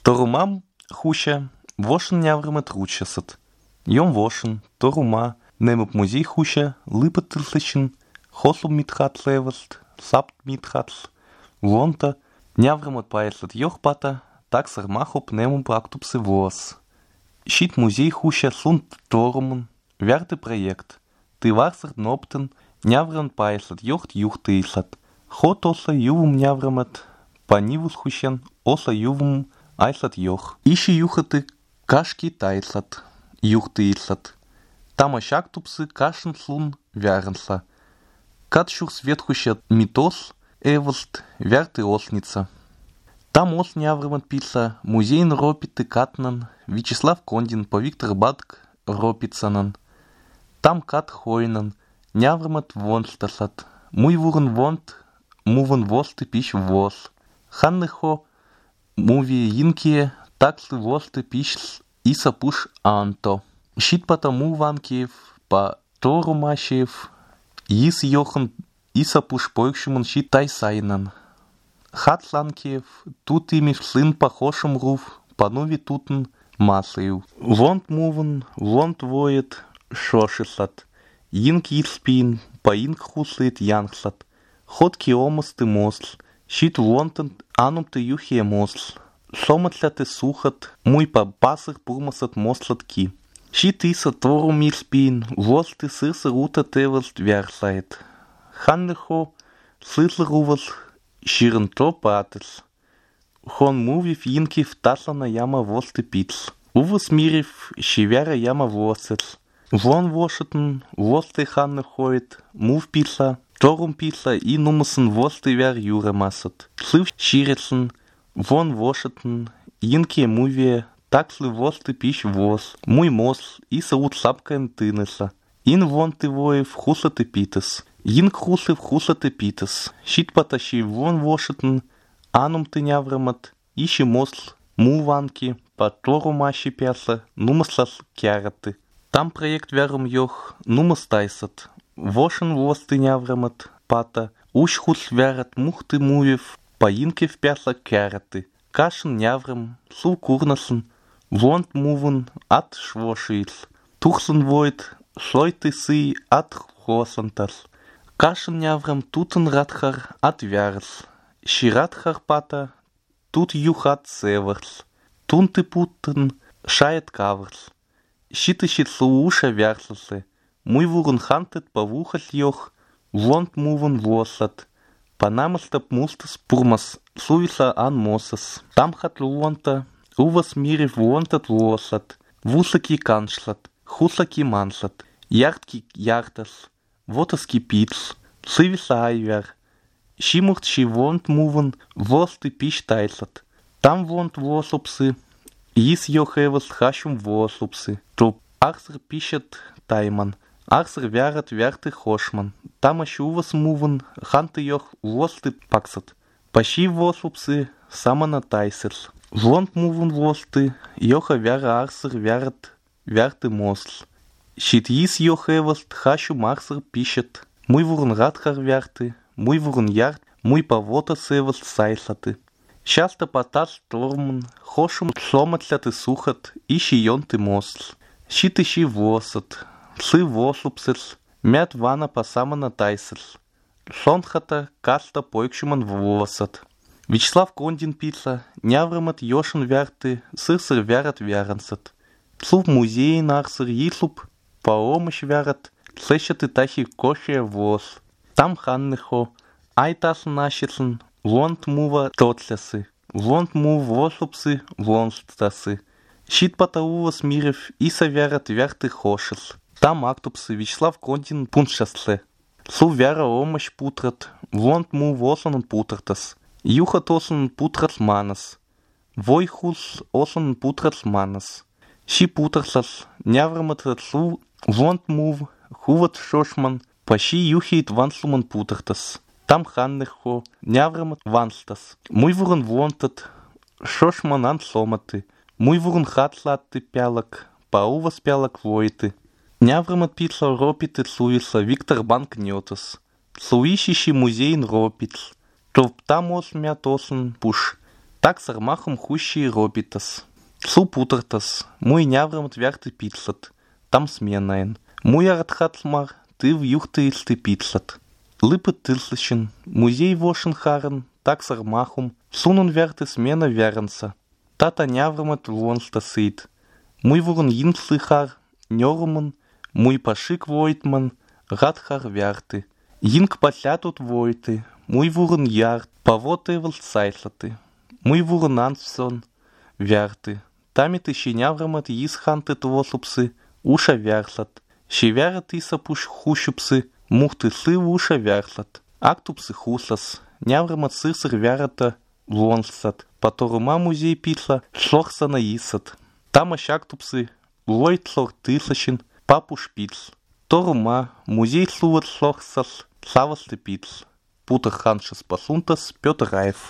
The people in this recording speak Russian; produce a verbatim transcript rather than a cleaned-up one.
Торумам хуща, вошен няврымат ручасат. Йом вошен, торума, немып музей хуща, лыпатылсычин, хослу митхатлеваст, сапт митхатл, вонта, няврымат пайслат йохпата, так сармахоп нему практупсы вос. Щит музей хуща сунт торумун, вярты проект. Ты варсар ноптен, нявран пайслат йохт юхтыслат. Хот оса ювум няврымат, панивус хущен, оса ювум айслат йох. Ищи юхаты кашки тайслат, юхтыслат. Тама щактупсы кашен слун вярнсла. Катшур свет хуща митос, эвлст, вярты осница. Там ос няврымат писа, музейн ропиты катнан, Вячеслав Кондин по Виктор Бадк ропицанан. Там кат хойнан, няврымат вонстасат. Муй вурын вонт, мувын восты пищ воз. Ханныхо, муви инкие, таксы восты пищ иса пуш анто. Щит потому ванкиев, по тору машиев, ис йохан иса пуш пойкшимон щит тайсайнан. Хатланкиев, тут ими сын похожим руф, панови тутен масою. Вонт мувен, вонт воет, шошисат. Инк испин, по инк хуслит янхсат. Ходки омасты мосл, щит вонтен анум ты юхие мосл. Соматляты сухат, муй по пасых пурмасат мослатки. Щит иса торум испин, восты сырса рута теваст вярсайт. Ханнехо, сырса рувас, Ширен то патес. Хон мувив инкив таслана яма восты пиц. Увас мирив шивяра яма восец. Вон вошетен, восты ханны ходит, мув пица, торум пица и нумасен восты вяр юре масат. Слыв ширецен, вон вошетен, инки мувие, такслы восты пищ воз. Муй мос, и саут сапкаен тынеса. Ин вон ты воев хусаты питес. Инк хуслив хусаты питес. Щит потащи вон вошетен, анум ты няврымат, ищи мосл, муванки, по тору маши пяса, нумаслас кяраты. Там проект вярум йох, нумас тайсат. Вошен воз ты няврымат, пата, уж хус вярат мухты мувив, по инке в пяса кяраты. Кашен няврым, су курнасен, вонт мувен, ат швошиц. Тухсен воет, слойты сы, ат хосантас. Кашен няврам тутен радхар ат вярс. Ширадхар пата, тут юхат северс. Тунты путен, шает каверс. Щиты щит слууша вярсасе. Муй вурен хантет павухас йох, вонт мувен восат. Панамастап мустас пурмас, сувиса ан мосас. Там хат луонта, увас мирив вонтат восат. Вусаки каншлат, хусаки мансат. Яртки яртас. Вотаски пиц, сывиса айвяр. Шимурт ши вонт мувен, восты пищ тайсат. Там вонт восупсы, ис йохевас хашум восупсы. То арсер пищат тайман, арсер вярат вярты хошман. Там ашувас мувен, ханты йох восты паксат. Пащи восупсы, самана тайсерс. Вонт мувен восты, йоха вяра арсер вярат вярты мосл. Щит ис йохеваст хащу марсер пищат. Муй вурн радхар вярты, муй вурн ярт, муй павота севаст сайслаты. Часто потас тормун, хошум сломатляты сухат, ищи йонты мосл. Щит ищи восат, сы восупсерс, мят вана пасамана тайсерс. Сонхата каста пойкшуман восат. Вячеслав Кондин пица, няврымат йошен вярты, сырсер вярат вярансат. Слув музей нарсер йислуп, Паомыш вярат, слышаты тахи кошия воз. Там ханныхо, айтас нашицен, вонт мува тоцлясы, вонт мув восупсы, вонстасы. Щит патаувас мирев, иса вярат вярты хошес. Там актупсы, Вячеслав Кондин пуншасле. Су вяра омыш путрат, вонт мув осанан путратас. Юхат осанан путрат манас. Войхус осанан путрат манас. Щи путрасас, няврымат су, вонт мув, хуват шошман, пащи юхит ванслуман путартас. Там ханнехо, няврымат ванстас. Муй вурен вонтат, шошман ан сломаты. Муй вурен хатлатты пялак, паувас пялак войты. Няврымат пица ропиты суиса Виктор Банк нетас. Суищищи музейн ропиц. То там ос мят осен пуш. Так сармахом хущи робитас. Су путартас, муй няврамат вярты пицлат, там сменаен. Муй аратхатлмар, ты в юхты исты пицлат. Лыпы тылслащен, музей вошен харен, так сармахом, сунун вярты смена вяранса. Тата няврамат вонста сыт. Муй вурун йинслы хар, нёруман, муй пашик войтман, радхар вярты. Йинк патлятут войты, муй вурун ярт, павоты сайслаты. Муй вурун анссон, вярты. Тамит ищи няврамат йисханты твосупсы, уша вярслат. Щевярат иса пуш хущупсы, мухты сы уша вярслат. Актупсы хуслас, няврамат сырсыр вярата вонслат. Паторума музей питла, шлохсана исат. Тамаш актупсы, войт слор тыслащин, папуш питл. Торума, музей слуват шлохсас, славасты питл. Путер ханшас пасунтас, Петр Раев.